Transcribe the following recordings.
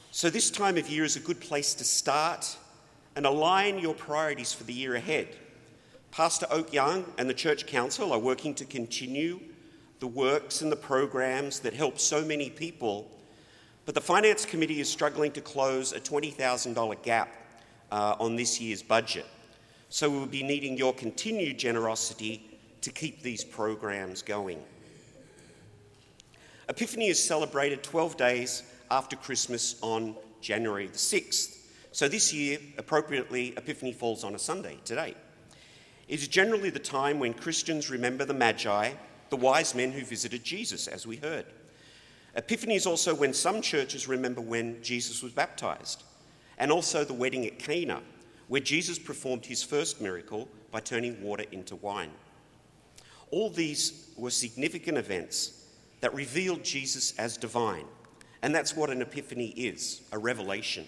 So this time of year is a good place to start and align your priorities for the year ahead. Pastor Oak Young and the Church Council are working to continue the works and the programs that help so many people, but the Finance Committee is struggling to close a $20,000 gap on this year's budget. So we'll be needing your continued generosity to keep these programs going. Epiphany is celebrated 12 days after Christmas on January the 6th. So this year, appropriately, Epiphany falls on a Sunday today. It is generally the time when Christians remember the Magi, the wise men who visited Jesus, as we heard. Epiphany is also when some churches remember when Jesus was baptized, and also the wedding at Cana, where Jesus performed his first miracle by turning water into wine. All these were significant events that revealed Jesus as divine, and that's what an epiphany is, a revelation.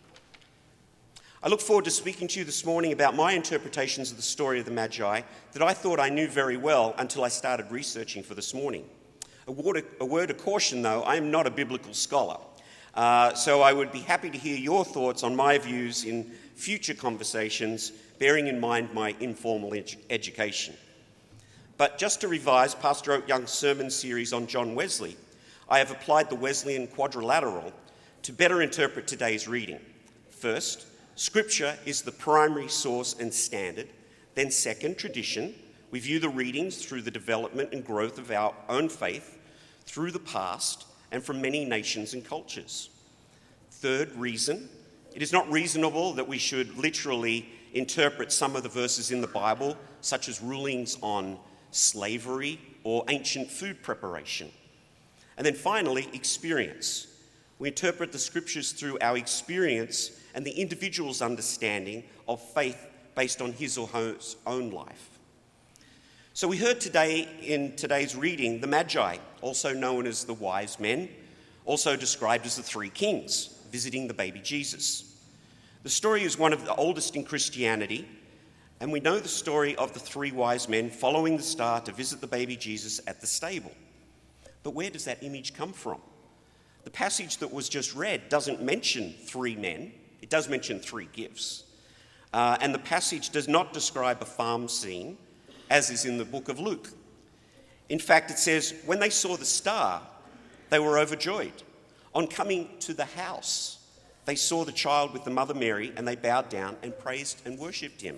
I look forward to speaking to you this morning about my interpretations of the story of the Magi that I thought I knew very well until I started researching for this morning. A word of caution, though, I am not a biblical scholar, so I would be happy to hear your thoughts on my views in future conversations, bearing in mind my informal education. But just to revise Pastor Oak Young's sermon series on John Wesley, I have applied the Wesleyan quadrilateral to better interpret today's reading. First, Scripture is the primary source and standard. Then second, tradition. We view the readings through the development and growth of our own faith through the past and from many nations and cultures. Third, reason. It is not reasonable that we should literally interpret some of the verses in the Bible, such as rulings on slavery or ancient food preparation. And then finally, experience. We interpret the Scriptures through our experience and the individual's understanding of faith based on his or her own life. So we heard today in today's reading the Magi, also known as the wise men, also described as the three kings, visiting the baby Jesus. The story is one of the oldest in Christianity, and we know the story of the three wise men following the star to visit the baby Jesus at the stable. But where does that image come from? The passage that was just read doesn't mention three men. It does mention three gifts. And the passage does not describe a farm scene, as is in the book of Luke. In fact, it says, when they saw the star, they were overjoyed. On coming to the house, they saw the child with the mother Mary, and they bowed down and praised and worshipped him.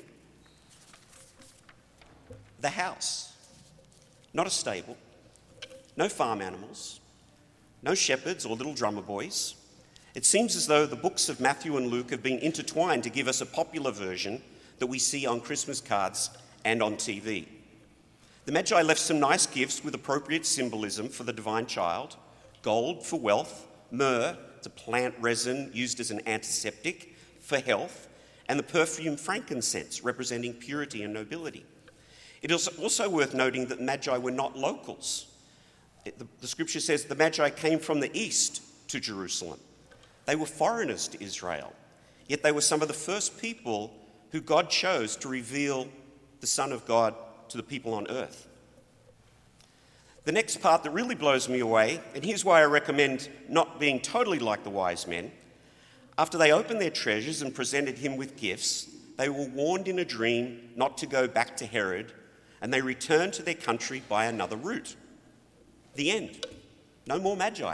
The house, not a stable, no farm animals, no shepherds or little drummer boys. It seems as though the books of Matthew and Luke have been intertwined to give us a popular version that we see on Christmas cards and on TV. The Magi left some nice gifts with appropriate symbolism for the divine child: gold for wealth, myrrh, the plant resin used as an antiseptic for health, and the perfume frankincense representing purity and nobility. It is also worth noting that Magi were not locals. The Scripture says the Magi came from the east to Jerusalem. They were foreigners to Israel, yet they were some of the first people who God chose to reveal the Son of God to the people on earth. The next part that really blows me away, and here's why I recommend not being totally like the wise men. After they opened their treasures and presented him with gifts, they were warned in a dream not to go back to Herod, and they returned to their country by another route. The end. No more Magi.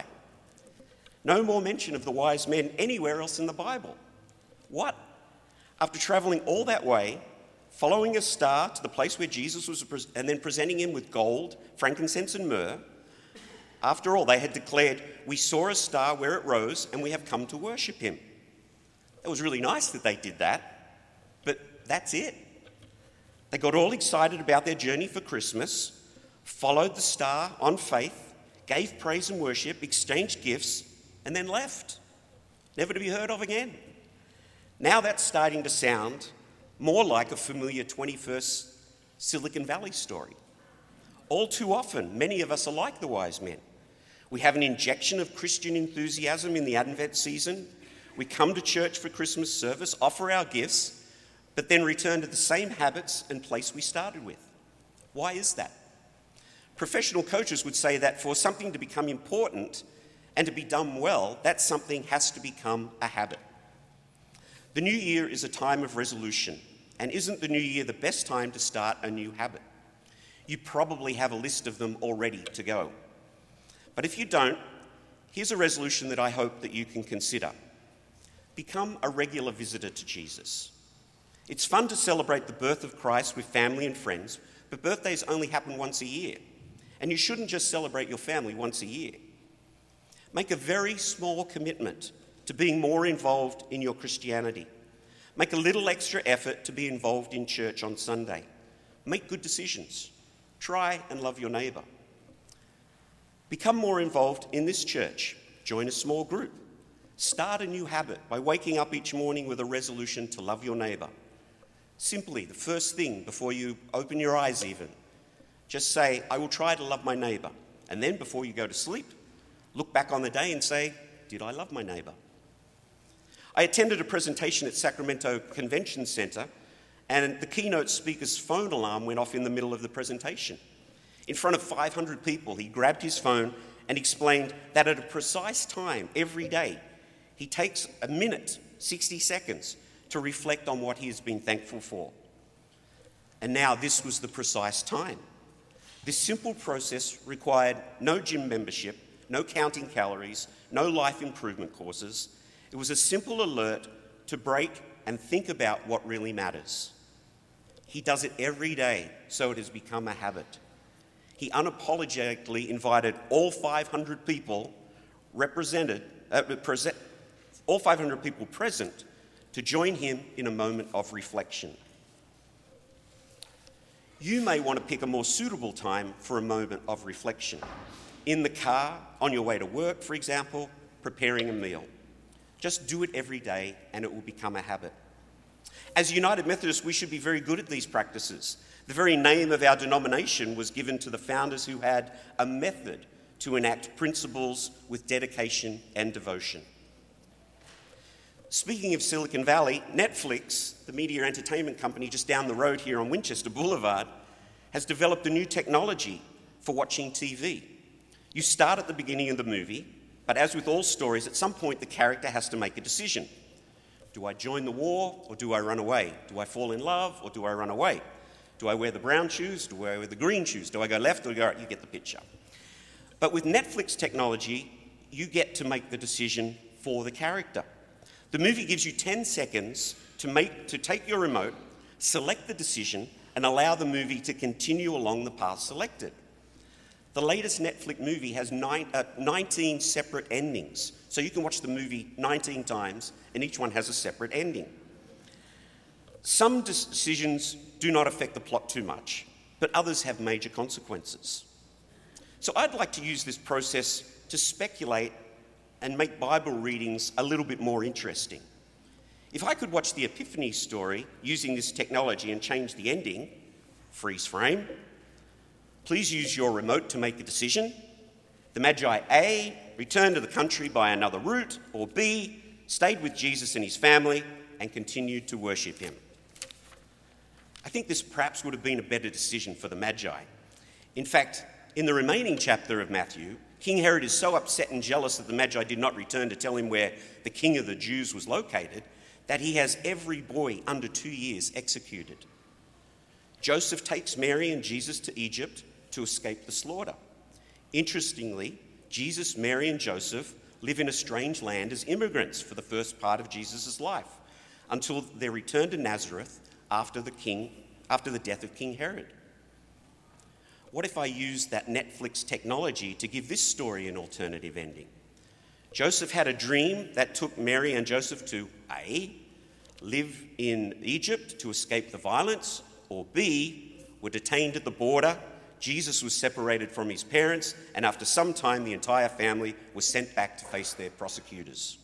No more mention of the wise men anywhere else in the Bible. What? After traveling all that way, following a star to the place where Jesus was, and then presenting him with gold, frankincense, and myrrh, after all, they had declared, "We saw a star where it rose, and we have come to worship him." It was really nice that they did that, but that's it. They got all excited about their journey for Christmas, followed the star on faith, gave praise and worship, exchanged gifts, and then left, never to be heard of again. Now that's starting to sound more like a familiar 21st Silicon Valley story. All too often, many of us are like the wise men. We have an injection of Christian enthusiasm in the Advent season. We come to church for Christmas service, offer our gifts, but then return to the same habits and place we started with. Why is that? Professional coaches would say that for something to become important And to be done well, that something has to become a habit. The new year is a time of resolution, and isn't the new year the best time to start a new habit? You probably have a list of them all ready to go. But if you don't, here's a resolution that I hope that you can consider. Become a regular visitor to Jesus. It's fun to celebrate the birth of Christ with family and friends, but birthdays only happen once a year. And you shouldn't just celebrate your family once a year. Make a very small commitment to being more involved in your Christianity. Make a little extra effort to be involved in church on Sunday. Make good decisions. Try and love your neighbour. Become more involved in this church. Join a small group. Start a new habit by waking up each morning with a resolution to love your neighbour. Simply, the first thing before you open your eyes even, just say, I will try to love my neighbour. And then before you go to sleep, look back on the day and say, did I love my neighbour? I attended a presentation at Sacramento Convention Centre, and the keynote speaker's phone alarm went off in the middle of the presentation. In front of 500 people, he grabbed his phone and explained that at a precise time every day, he takes a minute, 60 seconds, to reflect on what he has been thankful for. And now this was the precise time. This simple process required no gym membership, no counting calories, no life improvement courses. It was a simple alert to break and think about what really matters. He does it every day, so it has become a habit. He unapologetically invited all 500 people present to join him in a moment of reflection. You may want to pick a more suitable time for a moment of reflection. In the car, on your way to work, for example, preparing a meal. Just do it every day and it will become a habit. As United Methodists, we should be very good at these practices. The very name of our denomination was given to the founders who had a method to enact principles with dedication and devotion. Speaking of Silicon Valley, Netflix, the media entertainment company just down the road here on Winchester Boulevard, has developed a new technology for watching TV. You start at the beginning of the movie, but as with all stories, at some point the character has to make a decision. Do I join the war or do I run away? Do I fall in love or do I run away? Do I wear the brown shoes? Do I wear the green shoes? Do I go left or go right? You get the picture. But with Netflix technology, you get to make the decision for the character. The movie gives you 10 seconds to take your remote, select the decision, and allow the movie to continue along the path selected. The latest Netflix movie has 19 separate endings, so you can watch the movie 19 times, and each one has a separate ending. Some decisions do not affect the plot too much, but others have major consequences. So I'd like to use this process to speculate and make Bible readings a little bit more interesting. If I could watch the Epiphany story using this technology and change the ending, freeze frame, please use your remote to make a decision. The Magi A returned to the country by another route, or B stayed with Jesus and his family and continued to worship him. I think this perhaps would have been a better decision for the Magi. In fact, in the remaining chapter of Matthew, King Herod is so upset and jealous that the Magi did not return to tell him where the king of the Jews was located, that he has every boy under 2 years executed. Joseph takes Mary and Jesus to Egypt to escape the slaughter. Interestingly, Jesus, Mary, and Joseph live in a strange land as immigrants for the first part of Jesus' life, until their return to Nazareth after the death of King Herod. What if I used that Netflix technology to give this story an alternative ending? Joseph had a dream that took Mary and Joseph to A, live in Egypt to escape the violence, or B, were detained at the border. Jesus was separated from his parents, and after some time, the entire family was sent back to face their prosecutors.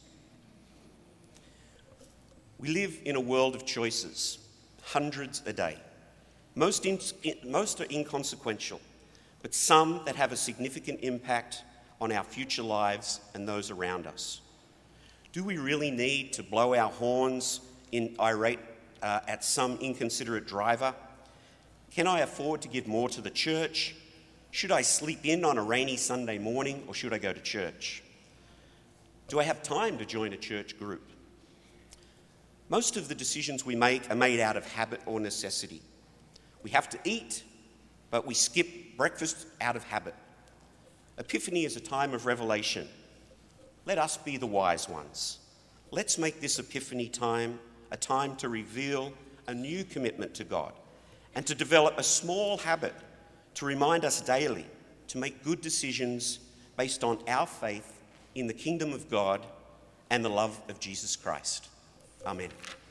We live in a world of choices, hundreds a day. Most are inconsequential, but some that have a significant impact on our future lives and those around us. Do we really need to blow our horns irate at some inconsiderate driver? Can I afford to give more to the church? Should I sleep in on a rainy Sunday morning, or should I go to church? Do I have time to join a church group? Most of the decisions we make are made out of habit or necessity. We have to eat, but we skip breakfast out of habit. Epiphany is a time of revelation. Let us be the wise ones. Let's make this Epiphany time a time to reveal a new commitment to God and to develop a small habit to remind us daily to make good decisions based on our faith in the kingdom of God and the love of Jesus Christ. Amen.